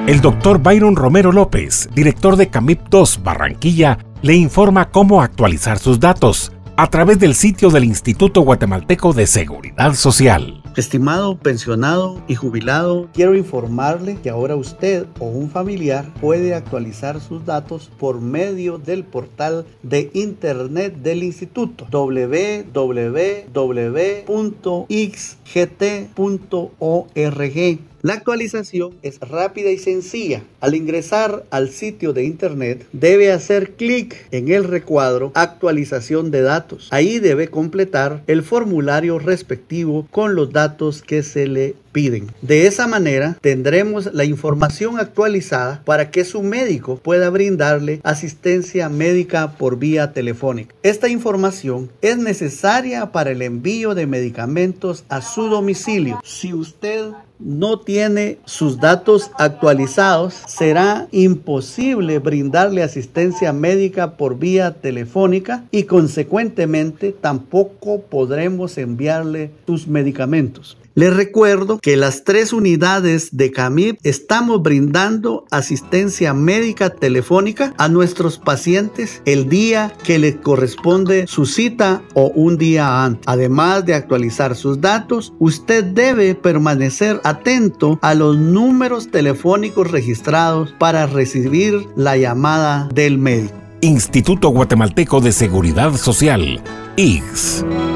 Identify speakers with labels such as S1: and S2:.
S1: El doctor Byron Romero López, director de CAMIP 2 Barranquilla, le informa cómo actualizar sus datos a través del sitio del Instituto Guatemalteco de Seguridad Social.
S2: Estimado pensionado y jubilado, quiero informarle que ahora usted o un familiar puede actualizar sus datos por medio del portal de internet del instituto www.ixgt.org. La actualización es rápida y sencilla. Al ingresar al sitio de internet, debe hacer clic en el recuadro Actualización de datos. Ahí debe completar el formulario respectivo con los datos que se le piden. De esa manera tendremos la información actualizada para que su médico pueda brindarle asistencia médica por vía telefónica. Esta información es necesaria para el envío de medicamentos a su domicilio. Si usted no tiene sus datos actualizados, será imposible brindarle asistencia médica por vía telefónica y consecuentemente tampoco podremos enviarle sus medicamentos. Les recuerdo que las 3 unidades de CAMIP estamos brindando asistencia médica telefónica a nuestros pacientes el día que les corresponde su cita o un día antes. Además de actualizar sus datos, usted debe permanecer atento a los números telefónicos registrados para recibir la llamada del médico.
S1: Instituto Guatemalteco de Seguridad Social, IGS.